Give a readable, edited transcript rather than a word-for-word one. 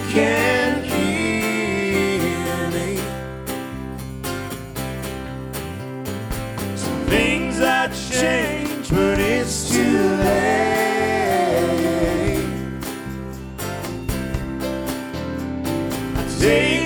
can heal me. Some things I change, but it's too late. I take